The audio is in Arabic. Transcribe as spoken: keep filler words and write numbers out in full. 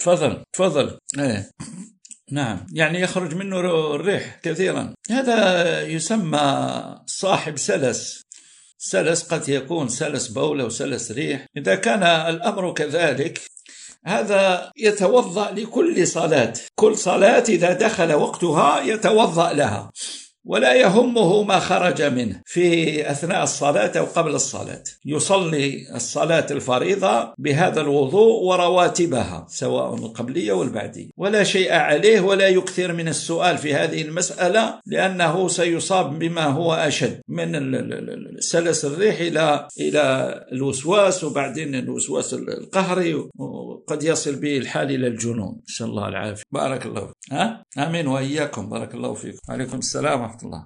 تفضل تفضل. ايه نعم، يعني يخرج منه الريح كثيرا. هذا يسمى صاحب سلس. سلس قد يكون سلس بول أو سلس ريح. إذا كان الأمر كذلك هذا يتوضأ لكل صلاة، كل صلاة إذا دخل وقتها يتوضأ لها، ولا يهمه ما خرج منه في أثناء الصلاة أو قبل الصلاة. يصلي الصلاة الفريضة بهذا الوضوء ورواتبها سواء القبلية والبعدية، ولا شيء عليه، ولا يكثر من السؤال في هذه المسألة، لأنه سيصاب بما هو أشد من سلس الريح إلى إلى الوسواس، وبعدين الوسواس القهري، وقد يصل به الحال إلى الجنون. إن شاء الله العافية. بارك الله. ها؟ آمين وإياكم. بارك الله فيكم. عليكم السلام ورحمة الله.